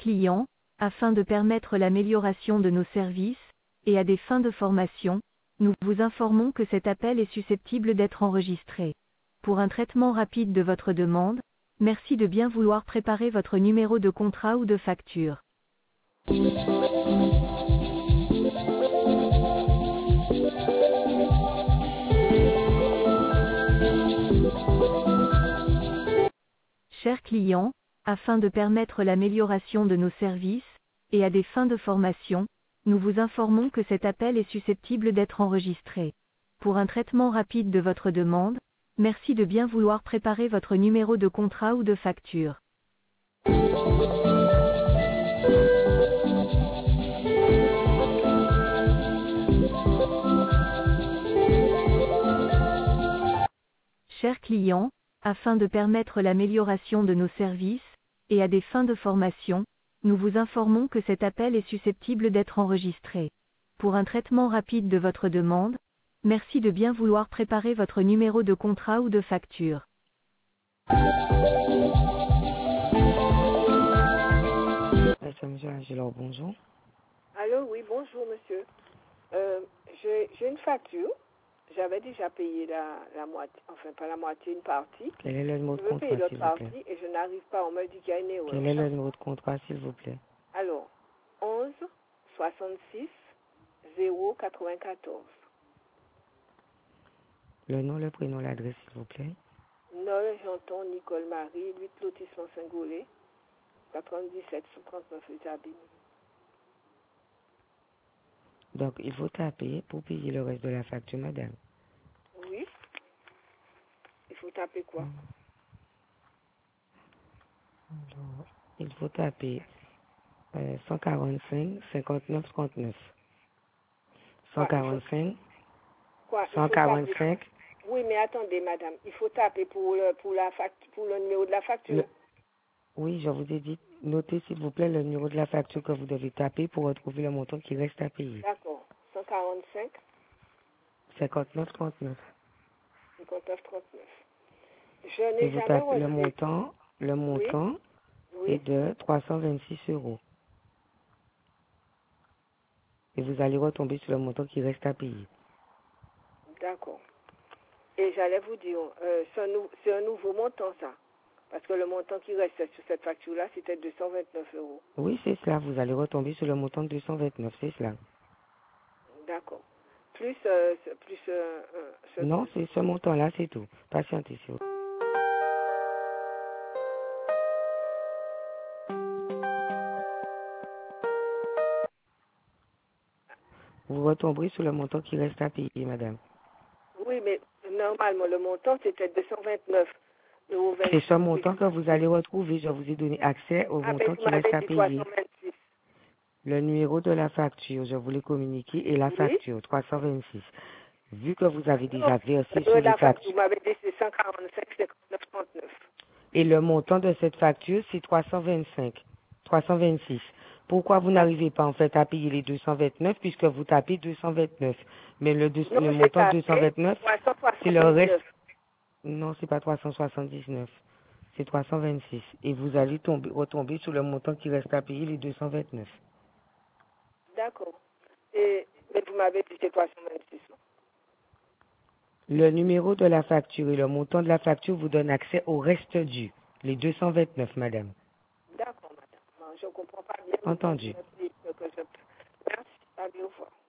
client, afin de permettre l'amélioration de nos services, et à des fins de formation, nous vous informons que cet appel est susceptible d'être enregistré. Pour un traitement rapide de votre demande, merci de bien vouloir préparer votre numéro de contrat ou de facture. Chers clients, afin de permettre l'amélioration de nos services, et à des fins de formation, nous vous informons que cet appel est susceptible d'être enregistré. Pour un traitement rapide de votre demande, merci de bien vouloir préparer votre numéro de contrat ou de facture. Chers clients, afin de permettre l'amélioration de nos services, et à des fins de formation, nous vous informons que cet appel est susceptible d'être enregistré. Pour un traitement rapide de votre demande, merci de bien vouloir préparer votre numéro de contrat ou de facture. Monsieur Angelo, bonjour. Allô, oui, bonjour, monsieur. J'ai une facture. J'avais déjà payé la moitié, enfin pas la moitié, une partie. Quel est le numéro de Je veux payer contrat, l'autre s'il vous plaît? partie et je n'arrive pas. On me dit qu'il y a une erreur. Quel est le numéro de contrat, s'il vous plaît? Alors, 11 66 0 94. Le nom, le prénom, l'adresse, s'il vous plaît. Noël Janton, Nicole Marie, 8 lotissement Saint-Gaulet, 97 39 Établi. Donc, il faut taper pour payer le reste de la facture, madame. Oui. Il faut taper quoi? Alors, il faut taper 145 59 39. 145 Quoi? Il faut taper. 145. Oui, mais attendez, madame. Il faut taper pour le numéro de la facture. Oui, je vous ai dit, notez s'il vous plaît le numéro de la facture que vous devez taper pour retrouver le montant qui reste à payer. D'accord. 145 59 39. 59 39. Je Et n'ai vous jamais tapez reçu. le montant est de 326 €. Et vous allez retomber sur le montant qui reste à payer. D'accord. Et j'allais vous dire, c'est un nouveau montant, ça. Parce que le montant qui restait sur cette facture-là, c'était 229 €. Oui, c'est cela. Vous allez retomber sur le montant de 229, c'est cela. D'accord. Plus, Non, c'est ce montant-là, c'est tout. Patientez, s'il vous plaît. Vous retomberez sur le montant qui reste à payer, madame. Oui, mais normalement, le montant, c'était 229 €. C'est ce montant que vous allez retrouver. Je vous ai donné accès au montant vous qui reste m'avez à dit payer. 326. Le numéro de la facture, je vous l'ai communiqué, et la Oui. facture, 326. Vu que vous avez déjà versé Vous sur les factures. m'avez dit c'est 145, 59 39. Et le montant de cette facture, c'est 326. Pourquoi vous n'arrivez pas en fait à payer les 229 puisque vous tapez 229? Mais le montant 229, c'est le reste. Non, c'est pas 379. C'est 326. Et vous allez retomber sur le montant qui reste à payer, les 229. D'accord. Mais vous m'avez dit c'est 326. Le numéro de la facture et le montant de la facture vous donnent accès au reste dû. Les 229, madame. D'accord, madame. Non, je ne comprends pas bien. Entendu. Merci. Allez, au revoir.